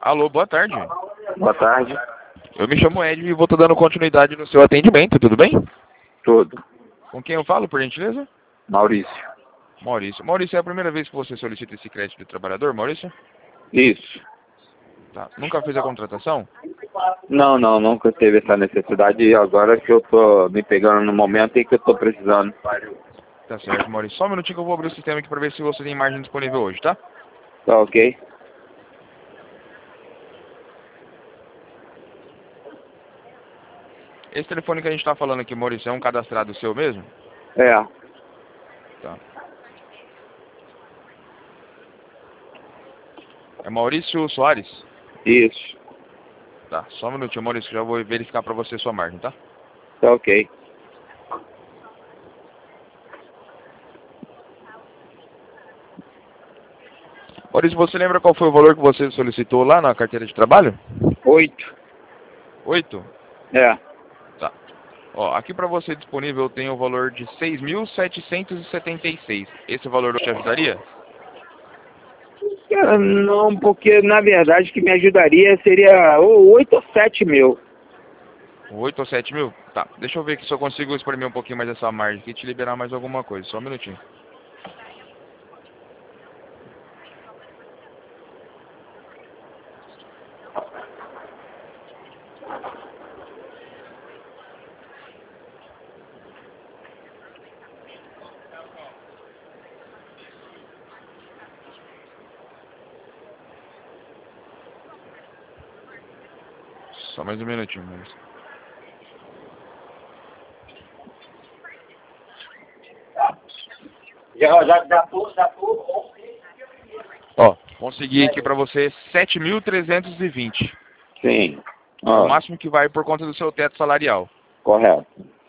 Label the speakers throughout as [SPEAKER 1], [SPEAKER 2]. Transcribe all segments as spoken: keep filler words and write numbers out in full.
[SPEAKER 1] Alô, boa tarde.
[SPEAKER 2] Boa tarde.
[SPEAKER 1] Eu me chamo Ed e vou estar dando continuidade no seu atendimento, tudo bem?
[SPEAKER 2] Tudo.
[SPEAKER 1] Com quem eu falo, por gentileza?
[SPEAKER 2] Maurício.
[SPEAKER 1] Maurício. Maurício, é a primeira vez que você solicita esse crédito de trabalhador, Maurício?
[SPEAKER 2] Isso.
[SPEAKER 1] Tá. Nunca fez a contratação?
[SPEAKER 2] Não, não, nunca teve essa necessidade e agora que eu tô me pegando no momento em que eu tô precisando.
[SPEAKER 1] Tá certo, Maurício. Só um minutinho que eu vou abrir o sistema aqui para ver se você tem margem disponível hoje, tá?
[SPEAKER 2] Tá ok?
[SPEAKER 1] Esse telefone que a gente tá falando aqui, Maurício, é um cadastrado seu mesmo?
[SPEAKER 2] É.
[SPEAKER 1] Tá. É Maurício Soares?
[SPEAKER 2] Isso.
[SPEAKER 1] Tá, só um minutinho, Maurício, que já vou verificar pra você sua margem, tá?
[SPEAKER 2] Tá ok.
[SPEAKER 1] Maurício, você lembra qual foi o valor que você solicitou lá na carteira de trabalho?
[SPEAKER 2] Oito.
[SPEAKER 1] Oito?
[SPEAKER 2] É.
[SPEAKER 1] Tá. Ó, aqui pra você disponível eu tenho o valor de seis mil setecentos e setenta e seis. Esse valor te ajudaria?
[SPEAKER 2] É, não, porque na verdade o que me ajudaria seria ou oito ou sete mil.
[SPEAKER 1] Oito ou sete mil? Tá, deixa eu ver aqui se eu consigo exprimir um pouquinho mais essa margem aqui e te liberar mais alguma coisa. Só um minutinho. Só mais um minutinho, Maurício.
[SPEAKER 2] Já, já, já tô, já tô.
[SPEAKER 1] Ó, consegui aqui pra você sete mil trezentos e vinte.
[SPEAKER 2] Sim.
[SPEAKER 1] É o
[SPEAKER 2] Ah,
[SPEAKER 1] máximo que vai por conta do seu teto salarial.
[SPEAKER 2] correto.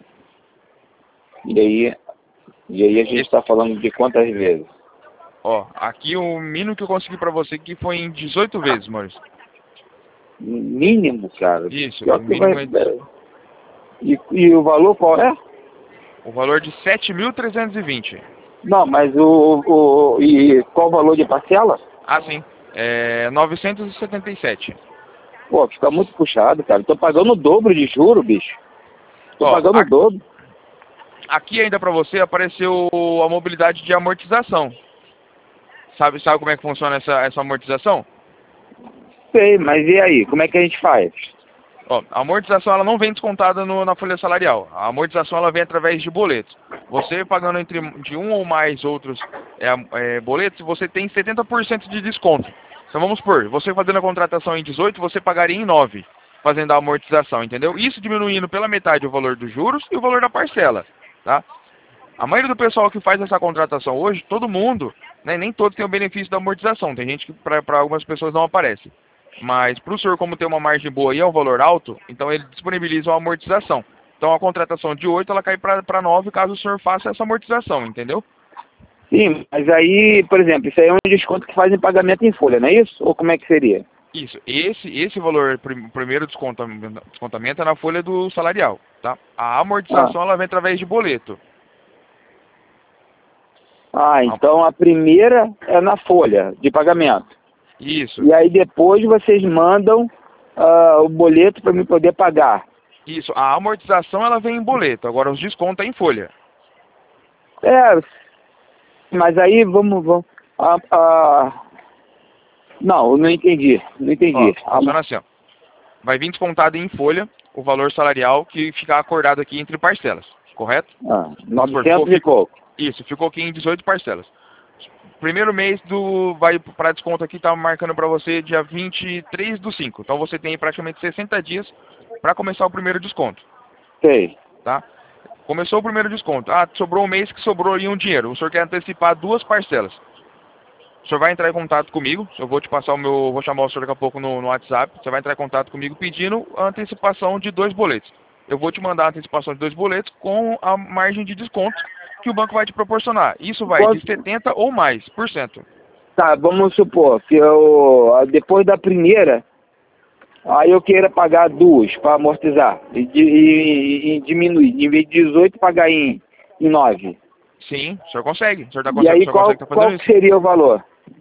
[SPEAKER 2] E aí, e aí a gente está falando de quantas vezes?
[SPEAKER 1] Ó, aqui o mínimo que eu consegui pra você aqui foi em dezoito vezes, Maurício.
[SPEAKER 2] Mínimo, cara.
[SPEAKER 1] Isso,
[SPEAKER 2] Pior
[SPEAKER 1] o
[SPEAKER 2] que vai...
[SPEAKER 1] mínimo é...
[SPEAKER 2] E, e o valor qual é?
[SPEAKER 1] O valor de sete mil trezentos e vinte.
[SPEAKER 2] Não, mas o, o... E qual o valor de parcela?
[SPEAKER 1] Ah, sim. É novecentos e setenta e sete.
[SPEAKER 2] Pô, fica muito puxado, cara. Tô pagando o dobro de juro, bicho. Tô
[SPEAKER 1] Ó,
[SPEAKER 2] pagando o
[SPEAKER 1] a-
[SPEAKER 2] dobro.
[SPEAKER 1] aqui ainda pra você apareceu a mobilidade de amortização. Sabe, sabe como é que funciona essa, essa amortização?
[SPEAKER 2] Sei, mas e aí? Como é que a gente faz?
[SPEAKER 1] Ó, a amortização ela não vem descontada no- na folha salarial. A amortização ela vem através de boletos. Você pagando entre de um ou mais outros é, é, boletos, você tem setenta por cento de desconto. Então vamos supor, você fazendo a contratação em dezoito, você pagaria em nove, fazendo a amortização, entendeu? Isso diminuindo pela metade o valor dos juros e o valor da parcela, tá? A maioria do pessoal que faz essa contratação hoje, todo mundo, né, nem todos têm o benefício da amortização. Tem gente que para algumas pessoas não aparece. Mas para o senhor, como tem uma margem boa e é um valor alto, então ele disponibiliza uma amortização. Então a contratação de oito ela cai para nove caso o senhor faça essa amortização, entendeu?
[SPEAKER 2] Sim, mas aí, por exemplo, isso aí é um desconto que fazem pagamento em folha, não é isso? Ou como é que seria?
[SPEAKER 1] Isso, esse, esse valor, prim- primeiro descontamento, descontamento é na folha do salarial, tá? A amortização
[SPEAKER 2] Ah,
[SPEAKER 1] ela vem através de boleto.
[SPEAKER 2] ah,
[SPEAKER 1] A-
[SPEAKER 2] então a primeira é na folha de pagamento.
[SPEAKER 1] Isso,
[SPEAKER 2] E aí depois vocês mandam ah, o boleto para mim poder pagar.
[SPEAKER 1] isso. A amortização ela vem em boleto, agora os descontos é em folha.
[SPEAKER 2] É, mas aí vamos... vamos ah, ah, não, eu não entendi. Não
[SPEAKER 1] Ó,
[SPEAKER 2] entendi. Ah,
[SPEAKER 1] funciona assim, ó. Vai vir descontado em folha o valor salarial que ficar acordado aqui entre parcelas, correto?
[SPEAKER 2] ah,
[SPEAKER 1] Vamos supor, ficou,
[SPEAKER 2] novecentos e
[SPEAKER 1] ficou,
[SPEAKER 2] pouco.
[SPEAKER 1] isso, ficou aqui em dezoito parcelas. Primeiro mês do vai para desconto aqui, tá marcando para você dia vinte e três do cinco. Então você tem praticamente sessenta dias para começar o primeiro desconto,
[SPEAKER 2] Sei.
[SPEAKER 1] tá? Começou o primeiro desconto. Ah, sobrou um mês que sobrou aí um dinheiro. O senhor quer antecipar duas parcelas. O senhor vai entrar em contato comigo. Eu vou te passar o meu, vou chamar o senhor daqui a pouco no, no WhatsApp. Você vai entrar em contato comigo pedindo a antecipação de dois boletos. Eu vou te mandar a antecipação de dois boletos com a margem de desconto que o banco vai te proporcionar. Isso vai de
[SPEAKER 2] Quanto-
[SPEAKER 1] setenta ou mais por cento.
[SPEAKER 2] Tá, vamos supor que eu, ah, depois da primeira, aí eu queira pagar duas para amortizar e, di- e- e diminuir. Em vez de dezoito, pagar em, em nove.
[SPEAKER 1] Sim, o senhor consegue. O senhor, tá,
[SPEAKER 2] E
[SPEAKER 1] conse- o
[SPEAKER 2] aí
[SPEAKER 1] senhor
[SPEAKER 2] qual,
[SPEAKER 1] consegue estar
[SPEAKER 2] qual
[SPEAKER 1] fazendo
[SPEAKER 2] que
[SPEAKER 1] isso.
[SPEAKER 2] seria o valor?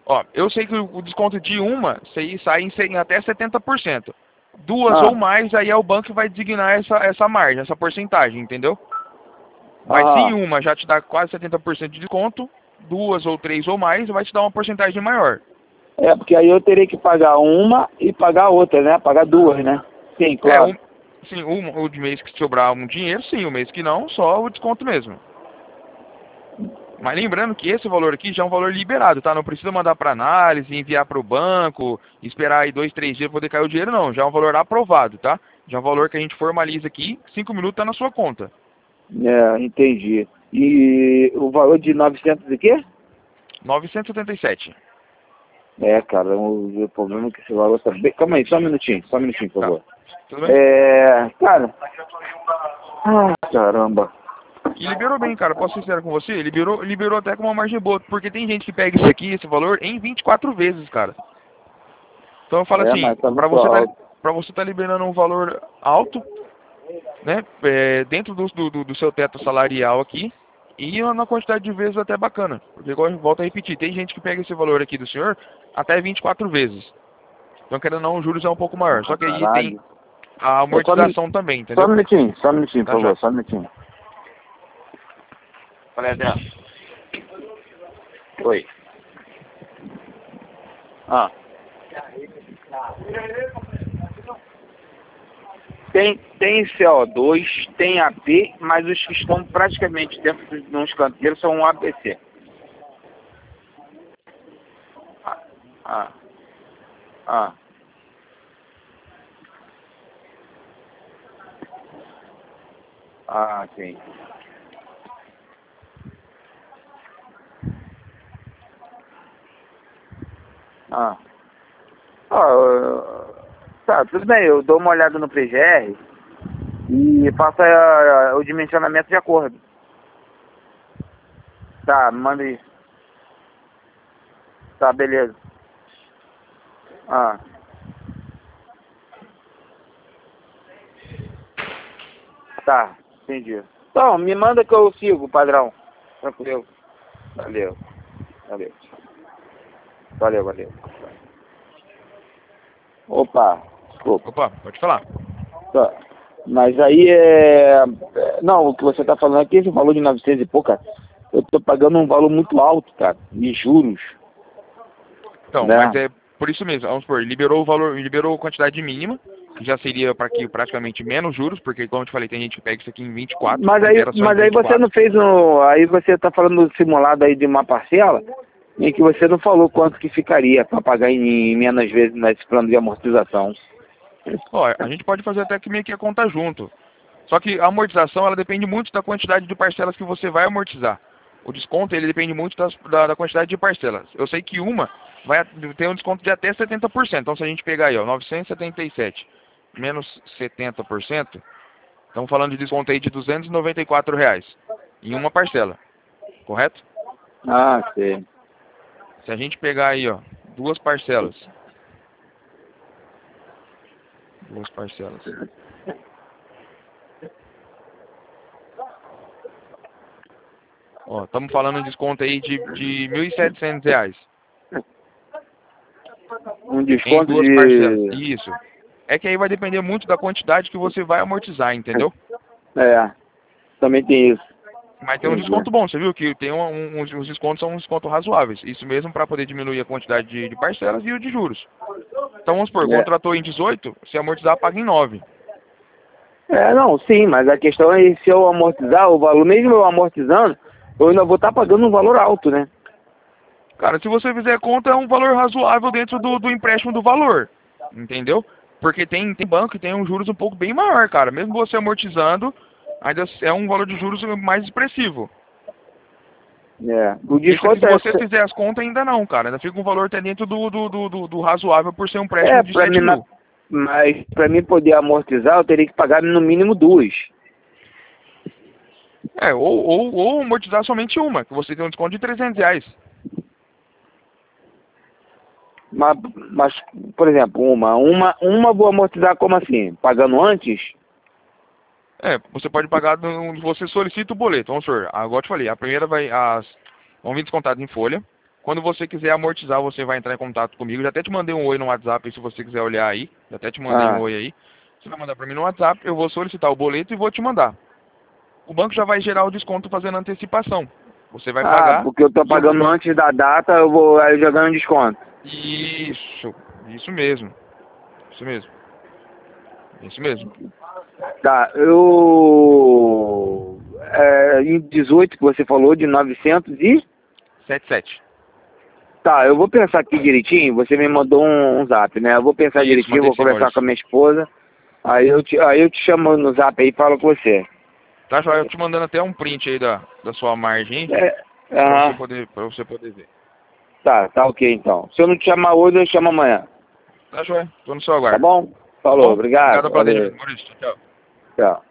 [SPEAKER 1] Ó, eu sei que o desconto de uma sai sai em em até setenta por cento. Duas
[SPEAKER 2] Ah.
[SPEAKER 1] ou mais, aí é o banco que vai designar essa, essa margem, essa porcentagem, entendeu? Mas
[SPEAKER 2] Ah.
[SPEAKER 1] se uma já te dá quase setenta por cento de desconto, duas ou três ou mais, vai te dar uma porcentagem maior.
[SPEAKER 2] É, porque aí eu teria que pagar uma e pagar outra, né? Pagar duas, né? Sim,
[SPEAKER 1] É,
[SPEAKER 2] claro.
[SPEAKER 1] um, sim, um, o de mês que sobrar um dinheiro, sim, o mês que não, só o desconto mesmo. Mas lembrando que esse valor aqui já é um valor liberado, tá? Não precisa mandar para análise, enviar para o banco, esperar aí dois, três dias para poder cair o dinheiro, não. Já é um valor aprovado, tá? Já é um valor que a gente formaliza aqui, cinco minutos tá na sua conta.
[SPEAKER 2] É, entendi. E o valor de novecentos e quê?
[SPEAKER 1] novecentos e setenta e sete.
[SPEAKER 2] É, cara, o, o problema é que esse valor tá bem... Calma aí, só um minutinho, só um minutinho, por
[SPEAKER 1] Tá.
[SPEAKER 2] favor.
[SPEAKER 1] Tudo bem?
[SPEAKER 2] É, cara... Ah, caramba.
[SPEAKER 1] E liberou bem, cara. Posso ser sincero com você? Liberou, liberou até com uma margem boa. Porque tem gente que pega isso aqui, esse valor, em vinte e quatro vezes, cara. Então eu falo
[SPEAKER 2] É,
[SPEAKER 1] assim,
[SPEAKER 2] mas tá
[SPEAKER 1] pra
[SPEAKER 2] muito
[SPEAKER 1] você tá,
[SPEAKER 2] alto.
[SPEAKER 1] pra você tá liberando um valor alto, né? É, dentro do, do, do seu teto salarial aqui, e na quantidade de vezes até bacana. Porque igual eu volto a repetir, tem gente que pega esse valor aqui do senhor até vinte e quatro vezes. Então querendo ou não, os juros é um pouco maior. Só que aí tem
[SPEAKER 2] Caralho.
[SPEAKER 1] a
[SPEAKER 2] Ô, só, um minu-
[SPEAKER 1] amortização também,
[SPEAKER 2] só um
[SPEAKER 1] entendeu?
[SPEAKER 2] minutinho, só um minutinho, por
[SPEAKER 1] Tá já.
[SPEAKER 2] favor, só um minutinho. Falei, Adriano. Oi. Ah. Tem, tem C O dois, tem A P, mas os que estão praticamente dentro de uns canteiros são um A B C. Ah. Ah. Ah. Ah, sim. Ah. Ah, tá, tudo bem, eu dou uma olhada no P G R e faço a- a- o dimensionamento de acordo. Tá, manda isso. Tá, beleza. Ah. Tá, entendi. Então, me manda que eu sigo, padrão. Tranquilo. Valeu. Valeu. Valeu, valeu. Opa, desculpa.
[SPEAKER 1] Opa, pode falar.
[SPEAKER 2] Tá. Mas aí é... é, não, o que você tá falando aqui, esse valor de novecentos e pouco, cara, eu tô pagando um valor muito alto, cara, de juros.
[SPEAKER 1] Então,
[SPEAKER 2] Né?
[SPEAKER 1] mas é por isso mesmo, vamos supor, liberou o valor, liberou a quantidade mínima, que já seria para que praticamente menos juros, porque como eu te falei, tem gente que pega isso aqui em vinte e quatro,
[SPEAKER 2] Mas aí,
[SPEAKER 1] libera só em
[SPEAKER 2] mas aí você
[SPEAKER 1] vinte e quatro.
[SPEAKER 2] não fez um... Aí você tá falando do simulado aí de uma parcela em que você não falou quanto que ficaria para pagar em, em menos vezes nesse plano de amortização.
[SPEAKER 1] Ó, a gente pode fazer até que meio que a conta junto. Só que a amortização, ela depende muito da quantidade de parcelas que você vai amortizar. O desconto, ele depende muito das, da, da quantidade de parcelas. Eu sei que uma vai ter um desconto de até setenta por cento. Então, se a gente pegar aí, ó, novecentos e setenta e sete menos setenta por cento, estamos falando de desconto aí de duzentos e noventa e quatro reais em uma parcela, correto?
[SPEAKER 2] Ah, sei.
[SPEAKER 1] Se a gente pegar aí, ó, duas parcelas, duas parcelas, ó, estamos falando de desconto aí de, de mil e setecentos reais
[SPEAKER 2] Um
[SPEAKER 1] em
[SPEAKER 2] desconto
[SPEAKER 1] duas parcelas.
[SPEAKER 2] de...
[SPEAKER 1] Isso. É que aí vai depender muito da quantidade que você vai amortizar, entendeu?
[SPEAKER 2] É, também tem isso.
[SPEAKER 1] Mas tem um
[SPEAKER 2] Entendi.
[SPEAKER 1] desconto bom, você viu? Que tem um, um, uns, uns descontos são uns descontos razoáveis. Isso mesmo para poder diminuir a quantidade de, de parcelas e o de juros. Então vamos supor,
[SPEAKER 2] É.
[SPEAKER 1] contratou em dezoito, se amortizar, paga em nove.
[SPEAKER 2] É, não, sim, mas a questão é se eu amortizar o valor, mesmo eu amortizando, eu ainda vou estar pagando um valor alto, né?
[SPEAKER 1] Cara, se você fizer conta, é um valor razoável dentro do, do empréstimo do valor. Entendeu? Porque tem, tem banco que tem um juros um pouco bem maior, cara. Mesmo você amortizando, ainda é um valor de juros mais expressivo.
[SPEAKER 2] É. O
[SPEAKER 1] Esse aqui,
[SPEAKER 2] desconto
[SPEAKER 1] se
[SPEAKER 2] é...
[SPEAKER 1] você fizer as contas, ainda não, cara. Ainda fica um valor até dentro do, do, do, do, do razoável por ser um empréstimo
[SPEAKER 2] É,
[SPEAKER 1] de
[SPEAKER 2] pra
[SPEAKER 1] sete
[SPEAKER 2] mim,
[SPEAKER 1] mil.
[SPEAKER 2] mas para mim poder amortizar, eu teria que pagar no mínimo duas.
[SPEAKER 1] É, ou, ou, ou amortizar somente uma, que você tem um desconto de trezentos reais.
[SPEAKER 2] Mas, mas, por exemplo, uma, uma, uma vou amortizar como assim? Pagando antes?
[SPEAKER 1] É, você pode pagar, no- você solicita o boleto, vamos supor, agora eu te falei, a primeira vai, as, vão vir descontadas em folha, Quando você quiser amortizar, você vai entrar em contato comigo. Já até te mandei um oi no WhatsApp aí, se você quiser olhar aí. Já até te mandei
[SPEAKER 2] Ah,
[SPEAKER 1] um oi aí. Você vai mandar para mim no WhatsApp, eu vou solicitar o boleto e vou te mandar. O banco já vai gerar o desconto fazendo antecipação. Você vai
[SPEAKER 2] ah,
[SPEAKER 1] pagar
[SPEAKER 2] porque eu tô
[SPEAKER 1] e eu
[SPEAKER 2] pagando
[SPEAKER 1] vou...
[SPEAKER 2] antes da data, eu vou aí eu ganho desconto.
[SPEAKER 1] Isso, isso mesmo. Isso mesmo. Isso mesmo.
[SPEAKER 2] Tá, eu... É, em dezoito que você falou, de novecentos e...
[SPEAKER 1] sete sete.
[SPEAKER 2] Tá, eu vou pensar aqui direitinho, você me mandou um, um zap, né? Eu vou pensar
[SPEAKER 1] Isso,
[SPEAKER 2] direitinho,
[SPEAKER 1] mandei
[SPEAKER 2] vou
[SPEAKER 1] sim,
[SPEAKER 2] conversar
[SPEAKER 1] Maurício.
[SPEAKER 2] com a minha esposa, aí eu te, aí eu te chamo no zap aí e falo com você.
[SPEAKER 1] Tá, joia? Eu te mandando até um print aí da, da sua margem, hein,
[SPEAKER 2] É,
[SPEAKER 1] pra você
[SPEAKER 2] aham,
[SPEAKER 1] poder, pra você poder ver.
[SPEAKER 2] tá, tá ok então. Se eu não te chamar hoje, eu chamo amanhã.
[SPEAKER 1] Tá, joia? Tô no seu
[SPEAKER 2] Tá
[SPEAKER 1] aguardo.
[SPEAKER 2] bom?
[SPEAKER 1] Tá
[SPEAKER 2] Falou,
[SPEAKER 1] bom?
[SPEAKER 2] obrigado,
[SPEAKER 1] Obrigado pelo
[SPEAKER 2] valeu,
[SPEAKER 1] atendimento, Maurício. Tchau.
[SPEAKER 2] tchau.